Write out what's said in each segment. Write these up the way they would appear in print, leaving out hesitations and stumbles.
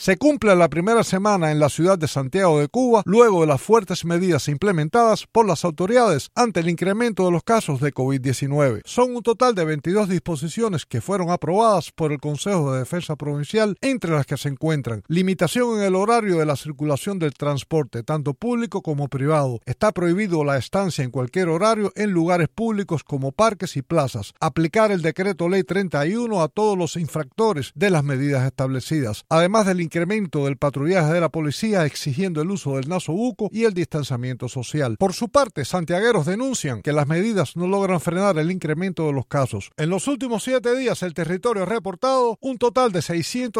Se cumple la primera semana en la ciudad de Santiago de Cuba, luego de las fuertes medidas implementadas por las autoridades ante el incremento de los casos de COVID-19. Son un total de 22 disposiciones que fueron aprobadas por el Consejo de Defensa Provincial, entre las que se encuentran limitación en el horario de la circulación del transporte, tanto público como privado. Está prohibido la estancia en cualquier horario en lugares públicos como parques y plazas. Aplicar el Decreto Ley 31 a todos los infractores de las medidas establecidas, además del incremento del patrullaje de la policía exigiendo el uso del nasobuco y el distanciamiento social. Por su parte, santiagueros denuncian que las medidas no logran frenar el incremento de los casos. En los últimos 7 días, el territorio ha reportado un total de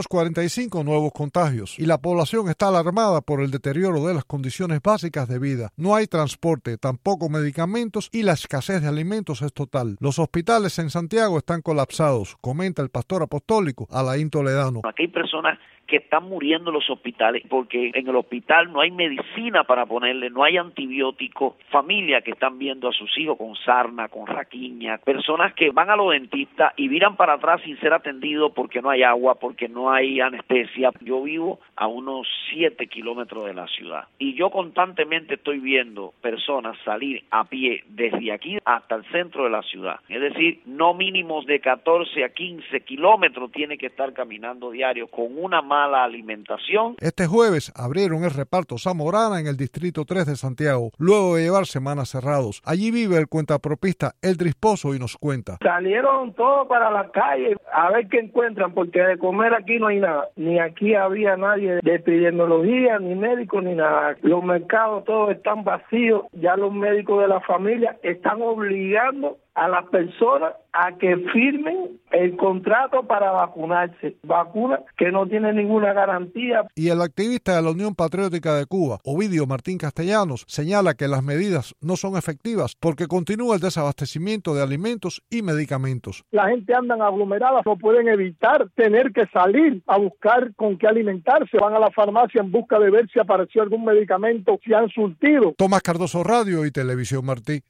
645 nuevos contagios y la población está alarmada por el deterioro de las condiciones básicas de vida. No hay transporte, tampoco medicamentos y la escasez de alimentos es total. Los hospitales en Santiago están colapsados, comenta el pastor apostólico Alain Toledano. Aquí hay personas que están muriendo en los hospitales porque en el hospital no hay medicina para ponerle, no hay antibióticos, familias que están viendo a sus hijos con sarna, con raquiña, personas que van a los dentistas y viran para atrás sin ser atendidos porque no hay agua, porque no hay anestesia. Yo vivo a unos 7 kilómetros de la ciudad y yo constantemente estoy viendo personas salir a pie desde aquí hasta el centro de la ciudad, es decir, no mínimos de 14 a 15 kilómetros tiene que estar caminando diario con una mala alimentación. Este jueves abrieron el reparto Zamorana en el Distrito 3 de Santiago, luego de llevar semanas cerrados. Allí vive el cuentapropista Eldris Pozo y nos cuenta. Salieron todos para la calle a ver qué encuentran, porque de comer aquí no hay nada. Ni aquí había nadie de epidemiología, ni médico, ni nada. Los mercados todos están vacíos. Ya los médicos de la familia están obligando a las personas a que firmen el contrato para vacunarse. Vacunas que no tienen ninguna garantía. Y el activista de la Unión Patriótica de Cuba, Ovidio Martín Castellanos, señala que las medidas no son efectivas porque continúa el desabastecimiento de alimentos y medicamentos. La gente anda aglomerada, no pueden evitar tener que salir a buscar con qué alimentarse. Van a la farmacia en busca de ver si apareció algún medicamento, si han surtido. Tomás Cardoso, Radio y Televisión Martí.